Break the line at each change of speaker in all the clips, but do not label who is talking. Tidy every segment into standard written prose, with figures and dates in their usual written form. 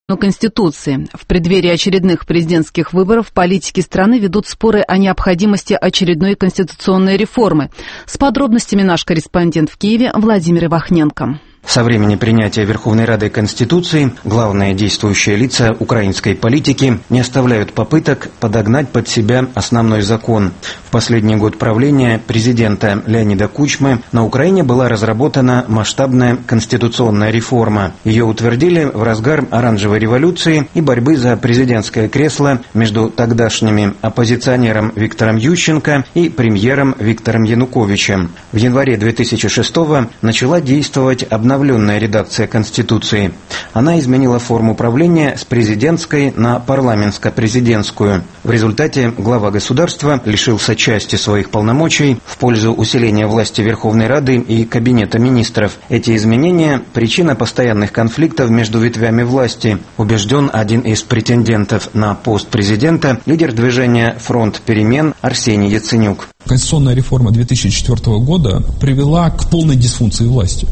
Конституции. В преддверии очередных президентских выборов политики страны ведут споры о необходимости очередной конституционной реформы. С подробностями наш корреспондент в Киеве Владимир Ивахненко.
Со времени принятия Верховной Радой Конституции главные действующие лица украинской политики не оставляют попыток подогнать под себя основной закон. В последний год правления президента Леонида Кучмы на Украине была разработана масштабная конституционная реформа. Ее утвердили в разгар оранжевой революции и борьбы за президентское кресло между тогдашними оппозиционером Виктором Ющенко и премьером Виктором Януковичем. В январе 2006-го начала действовать обновленная редакция Конституции. Она изменила форму правления с президентской на парламентско-президентскую. В результате глава государства лишился части своих полномочий в пользу усиления власти Верховной Рады и Кабинета министров. Эти изменения – причина постоянных конфликтов между ветвями власти, убежден один из претендентов на пост президента, лидер движения «Фронт перемен» Арсений Яценюк.
Конституционная реформа 2004 года привела к полной дисфункции власти.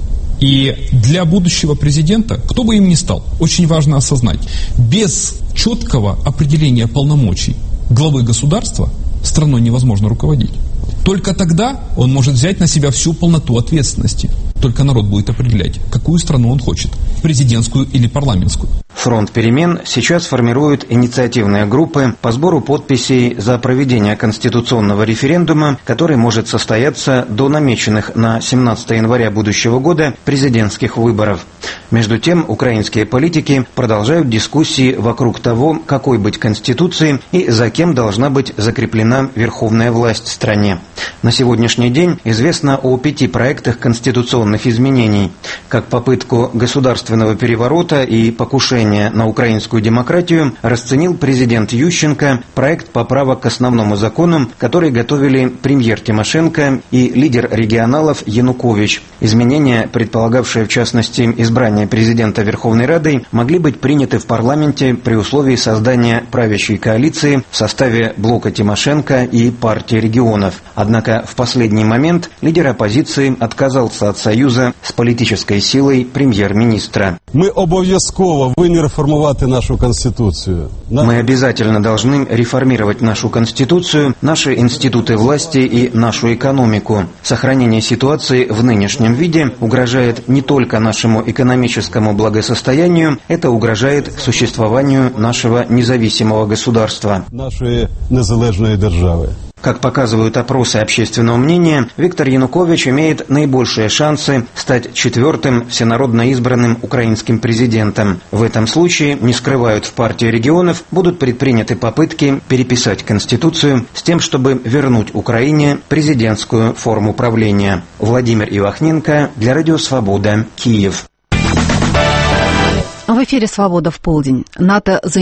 И для будущего президента, кто бы им ни стал, очень важно осознать, без четкого определения полномочий главы государства страной невозможно руководить. Только тогда он может взять на себя всю полноту ответственности. Только народ будет определять, какую страну он хочет, президентскую или парламентскую.
Фронт перемен сейчас формирует инициативные группы по сбору подписей за проведение конституционного референдума, который может состояться до намеченных на 17 января будущего года президентских выборов. Между тем, украинские политики продолжают дискуссии вокруг того, какой быть конституцией и за кем должна быть закреплена верховная власть в стране. На сегодняшний день известно о 5 проектах конституционных изменений. Как попытку государственного переворота и покушения на украинскую демократию расценил президент Ющенко проект поправок к основному закону, который готовили премьер Тимошенко и лидер регионалов Янукович. Изменения, предполагавшие в частности избрание президента Верховной Рады, могли быть приняты в парламенте при условии создания правящей коалиции в составе блока Тимошенко и партии регионов. Однако в последний момент лидер оппозиции отказался от союза с политической силой премьер-министра.
Мы обов'язково повинні реформувати нашу Конституцию.
Мы обязательно должны реформировать нашу Конституцию, наши институты власти и нашу экономику. Сохранение ситуации в нынешнем виде угрожает не только нашему экономическому благосостоянию, это угрожает существованию нашего независимого государства.
Нашей незалежной державы.
Как показывают опросы общественного мнения, Виктор Янукович имеет наибольшие шансы стать 4-м всенародно избранным украинским президентом. В этом случае, не скрывают в партии регионов, будут предприняты попытки переписать Конституцию с тем, чтобы вернуть Украине президентскую форму правления. Владимир Ивахненко для Радио Свобода, Киев.
В эфире «Свобода в полдень». НАТО